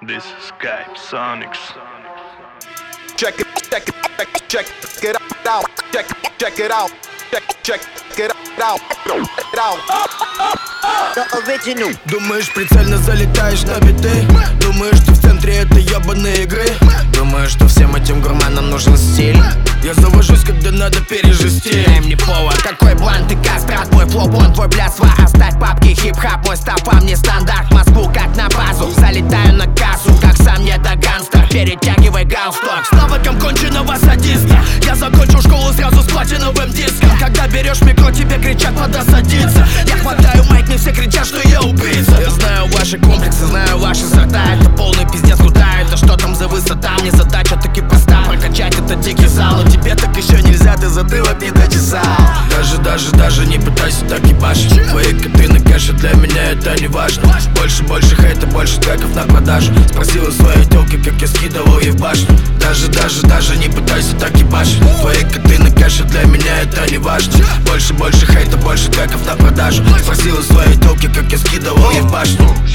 This is Skype Sonics. Check it out, check it out, check it out, The original. Думаешь, прицельно залетаешь на биты? Думаешь, что в центре этой ебаной игры? Думаешь, что всем этим гурманам нужен стиль? Я завожусь, когда надо пережести. Дай мне повод. Какой блант и кастрат, мой флоу-бон, твой блядство. Оставь папки, хип-хап, мой стопам не стандарт. Москву как на базу, залетаю на кассу, как сам не до гангстер. Перетягивай галстук с навыком конченого садиста. Я закончил школу сразу с платиновым диском. Когда берешь микро, тебе кричат, надо садиться. Я хватаю майк, мне все кричат, что я убийца. Я знаю ваши комплексы, знаю ваши сорта. Это полный пиздец, куда это, что там за высота? Мне задача таки проста, прокачать этот дикий зал. Но тебе так еще нельзя, ты затылок не дочесал. Даже не пытайся так ебашить. Твои коты на кэше, для меня это не важно. Больше хейта, больше треков на продажу. Спросила своей тёлки, как я скидывал ей в башню. Даже не пытайся так ебашить. Твои коты на кэше, для меня это не важно. Больше хейта, больше треков на продажу. Спросила своей тёлки, как я скидывал ей в башню.